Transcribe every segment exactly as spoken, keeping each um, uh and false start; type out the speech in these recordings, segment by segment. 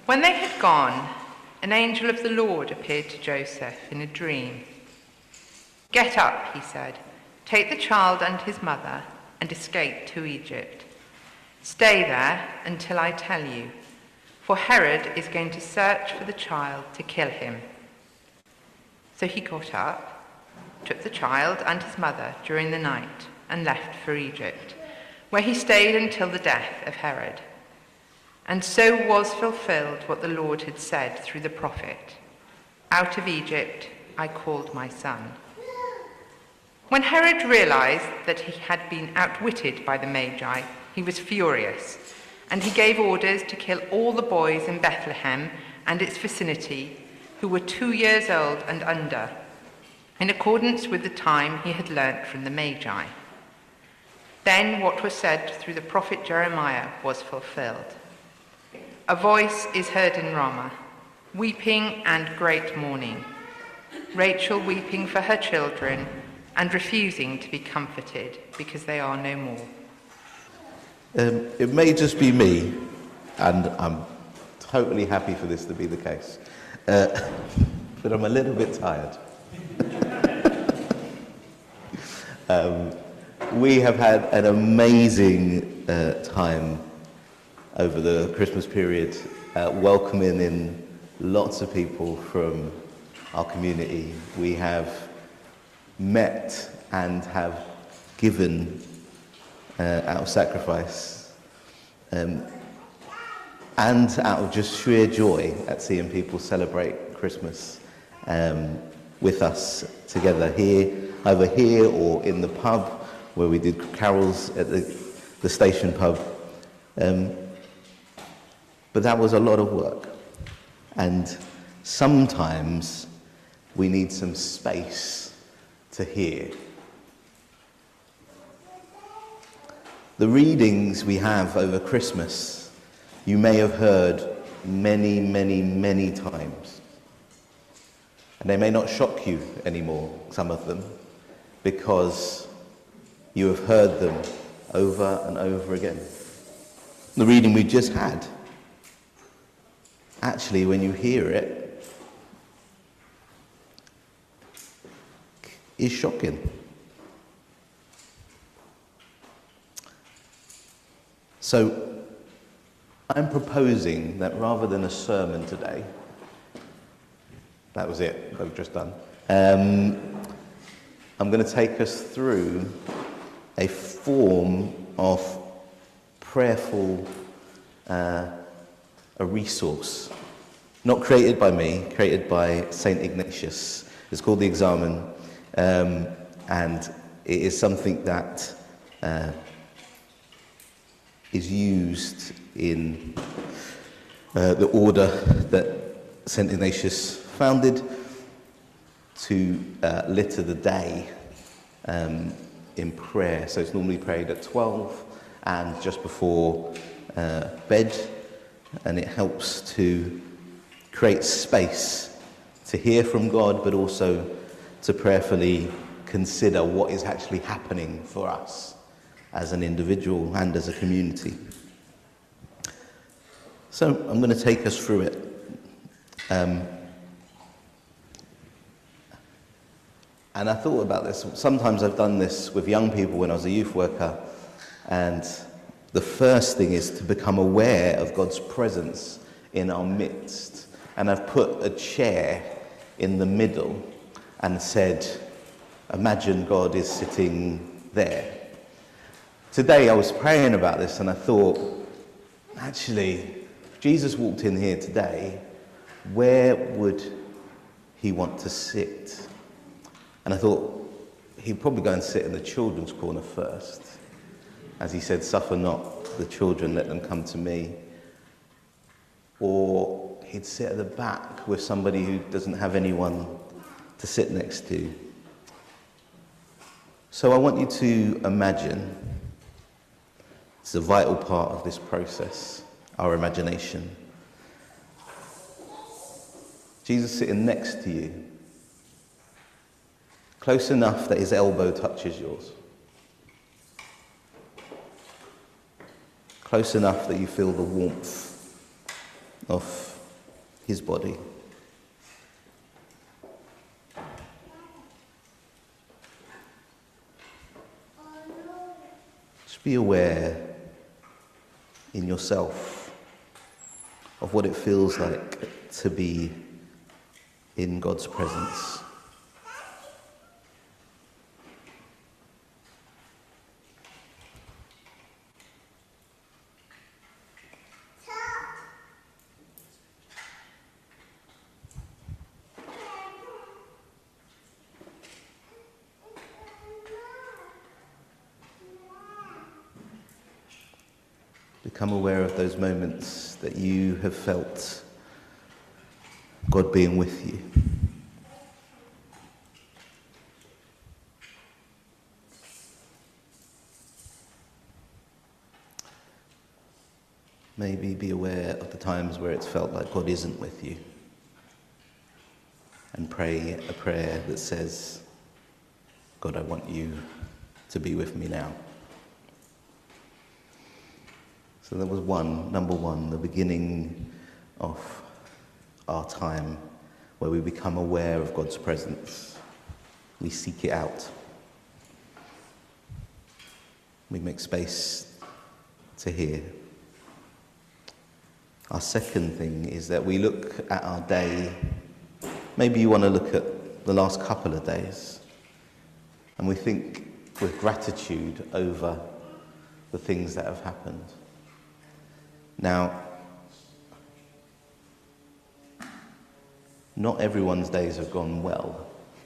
When they had gone, an angel of the Lord appeared to Joseph in a dream. "Get up," he said, "take the child and his mother and escape to Egypt. Stay there until I tell you, for Herod is going to search for the child to kill him." So he got up, took the child and his mother during the night, and left for Egypt, where he stayed until the death of Herod. And so was fulfilled what the Lord had said through the prophet, "Out of Egypt I called my son." When Herod realized that he had been outwitted by the Magi, he was furious, and he gave orders to kill all the boys in Bethlehem and its vicinity who were two years old and under, in accordance with the time he had learnt from the Magi. Then what was said through the prophet Jeremiah was fulfilled. "A voice is heard in Ramah, weeping and great mourning, Rachel weeping for her children and refusing to be comforted because they are no more." Um, it may just be me, and I'm totally happy for this to be the case, uh, but I'm a little bit tired. um, we have had an amazing uh, time over the Christmas period, uh, welcoming in lots of people from our community. We have met and have given uh, out of sacrifice, um, and out of just sheer joy at seeing people celebrate Christmas um, with us together here, either here or in the pub where we did carols at the, the station pub. Um, but that was a lot of work, and sometimes we need some space to hear. The readings we have over Christmas, you may have heard many, many, many times. And they may not shock you anymore, some of them, because you have heard them over and over again. The reading we just had, actually, when you hear it, is shocking. So, I'm proposing that rather than a sermon today, that was it, I've just done, um, I'm going to take us through a form of prayerful, uh, a resource, not created by me, created by Saint Ignatius. It's called the Examen, um, and it is something that uh, is used in uh, the order that Saint Ignatius founded to uh, litter the day um, in prayer. So it's normally prayed at twelve and just before uh, bed, and it helps to create space to hear from God, but also to prayerfully consider what is actually happening for us as an individual and as a community. So I'm going to take us through it. Um, and I thought about this. Sometimes I've done this with young people when I was a youth worker, and the first thing is to become aware of God's presence in our midst. And I've put a chair in the middle and said, imagine God is sitting there. Today I was praying about this and I thought, actually, Jesus walked in here today, where would he want to sit? And I thought, he'd probably go and sit in the children's corner first. As he said, suffer not the children, let them come to me. Or he'd sit at the back with somebody who doesn't have anyone to sit next to. So I want you to imagine, it's a vital part of this process, our imagination. Jesus sitting next to you, close enough that his elbow touches yours. Close enough that you feel the warmth of his body. Just be aware in yourself of what it feels like to be in God's presence. Become aware of those moments that you have felt God being with you. Maybe be aware of the times where it's felt like God isn't with you. And pray a prayer that says, God, I want you to be with me now. So there was one, number one, the beginning of our time where we become aware of God's presence. We seek it out. We make space to hear. Our second thing is that we look at our day. Maybe you want to look at the last couple of days, and we think with gratitude over the things that have happened. Now, not everyone's days have gone well.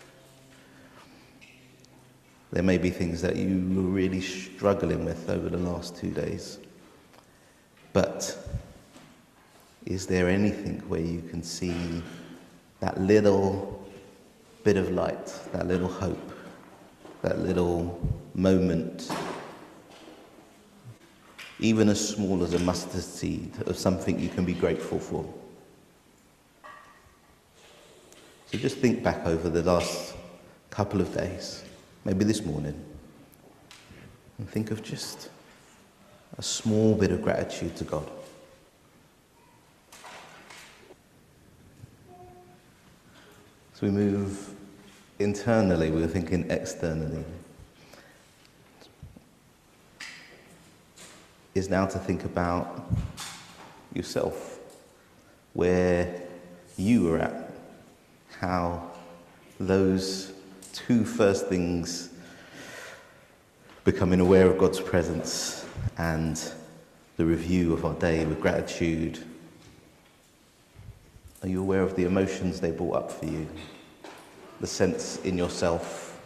There may be things that you were really struggling with over the last two days. But is there anything where you can see that little bit of light, that little hope, that little moment, even as small as a mustard seed, of something you can be grateful for? So just think back over the last couple of days, maybe this morning, and think of just a small bit of gratitude to God. So we move internally, we were thinking externally. Is now to think about yourself, where you are at, how those two first things, becoming aware of God's presence and the review of our day with gratitude, are you aware of the emotions they brought up for you? The sense in yourself?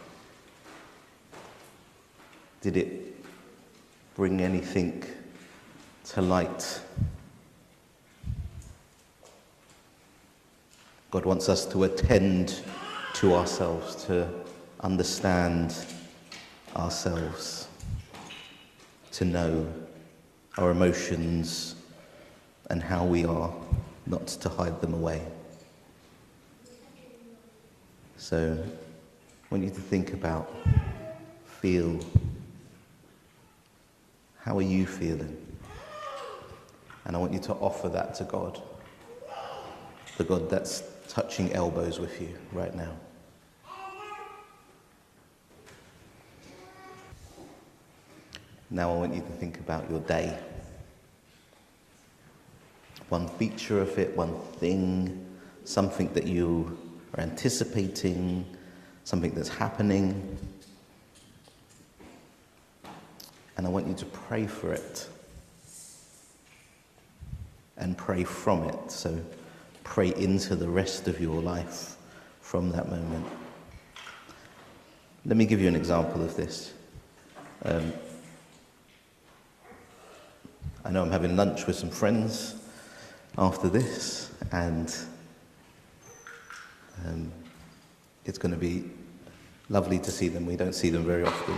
Did it bring anything to light? God wants us to attend to ourselves, to understand ourselves, to know our emotions and how we are, not to hide them away. So I want you to think about, feel, how are you feeling? And I want you to offer that to God, the God that's touching elbows with you right now. Now I want you to think about your day. One feature of it, one thing, something that you are anticipating, something that's happening. And I want you to pray for it and pray from it. So pray into the rest of your life from that moment. Let me give you an example of this. Um, I know I'm having lunch with some friends after this, and um, it's going to be lovely to see them. We don't see them very often.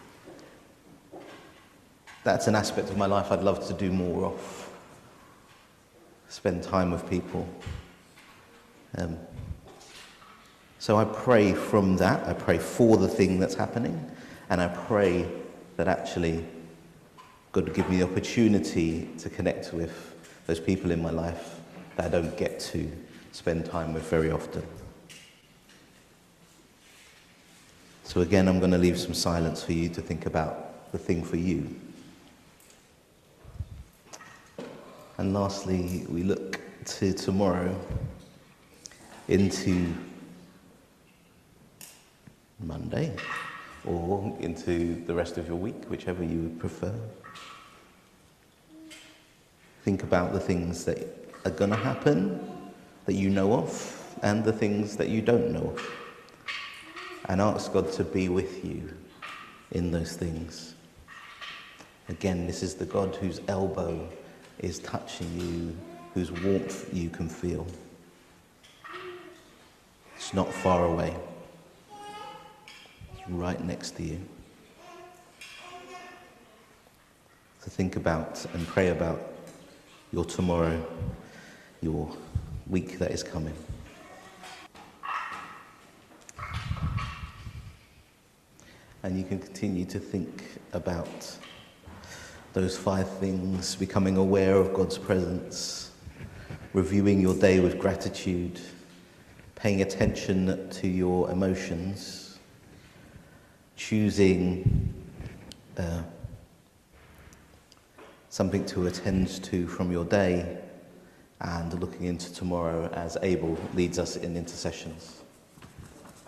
That's an aspect of my life I'd love to do more of. Spend time with people. Um, so I pray from that. I pray for the thing that's happening, and I pray that actually God would give me the opportunity to connect with those people in my life that I don't get to spend time with very often. So again, I'm going to leave some silence for you to think about the thing for you. And lastly, we look to tomorrow, into Monday, or into the rest of your week, whichever you would prefer. Think about the things that are going to happen, that you know of, and the things that you don't know of. And ask God to be with you in those things. Again, this is the God whose elbow is touching you, whose warmth you can feel. It's not far away. It's right next to you. So think about and pray about your tomorrow, your week that is coming. And you can continue to think about those five things: becoming aware of God's presence, reviewing your day with gratitude, paying attention to your emotions, choosing uh, something to attend to from your day, and looking into tomorrow as Abel leads us in intercessions.